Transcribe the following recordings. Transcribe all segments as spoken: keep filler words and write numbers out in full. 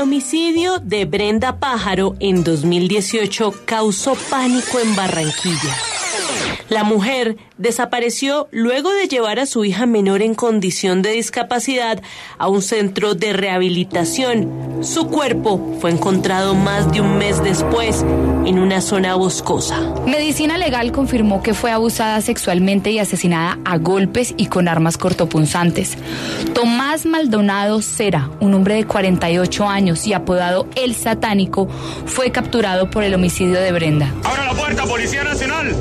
El homicidio de Brenda Pájaro en dos mil dieciocho causó pánico en Barranquilla. La mujer desapareció luego de llevar a su hija menor en condición de discapacidad a un centro de rehabilitación. Su cuerpo fue encontrado más de un mes después en una zona boscosa. Medicina Legal confirmó que fue abusada sexualmente y asesinada a golpes y con armas cortopunzantes. Tomás Maldonado Cera, un hombre de cuarenta y ocho años y apodado El Satánico, fue capturado por el homicidio de Brenda. ¡Abra la puerta, Policía Nacional!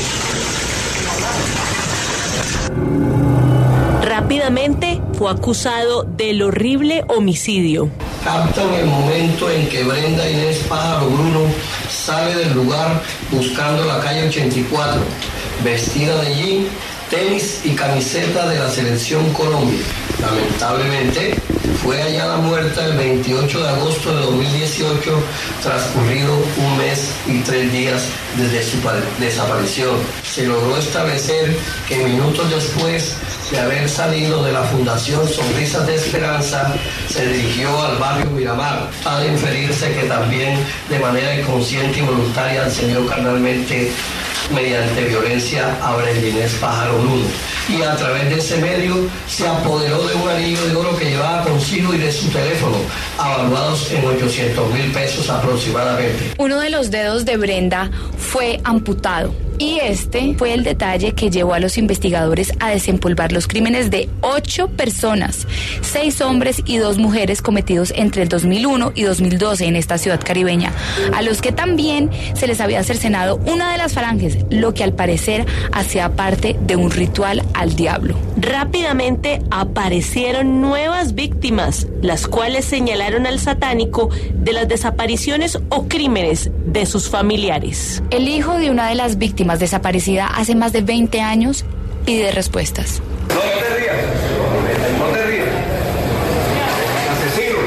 Rápidamente fue acusado del horrible homicidio. Captan el momento en que Brenda Inés Pájaro Bruno sale del lugar buscando la calle ochenta y cuatro, vestida de jean, tenis y camiseta de la Selección Colombia. Lamentablemente, fue hallada muerta el veintiocho de agosto de dos mil dieciocho, transcurrido un mes y tres días desde su desaparición. Se logró establecer que minutos después de haber salido de la Fundación Sonrisas de Esperanza, se dirigió al barrio Miramar. Ha de inferirse que también de manera inconsciente y voluntaria accedió carnalmente mediante violencia a Brenda Inés Pájaro Bruno. Y a través de ese medio se apoderó de un anillo de oro que llevaba consigo y de su teléfono, avaluados en ochocientos mil pesos aproximadamente. Uno de los dedos de Brenda fue amputado. Y este fue el detalle que llevó a los investigadores a desempolvar los crímenes de ocho personas, seis hombres y dos mujeres cometidos entre el dos mil uno y dos mil doce en esta ciudad caribeña, a los que también se les había cercenado una de las falanges, lo que al parecer hacía parte de un ritual al diablo. Rápidamente aparecieron nuevas víctimas, las cuales señalaron al satánico de las desapariciones o crímenes de sus familiares. El hijo de una de las víctimas desaparecida hace más de veinte años pide respuestas. No te rías, no te rías. Asesino.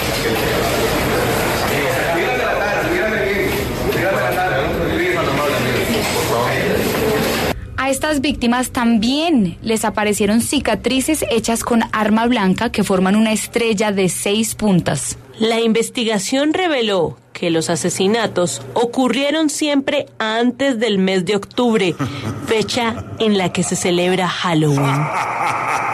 Mírame la cara, mírame bien. Mírame la cara, no te rías, por favor. A estas víctimas también les aparecieron cicatrices hechas con arma blanca que forman una estrella de seis puntas. La investigación reveló que los asesinatos ocurrieron siempre antes del mes de octubre, fecha en la que se celebra Halloween.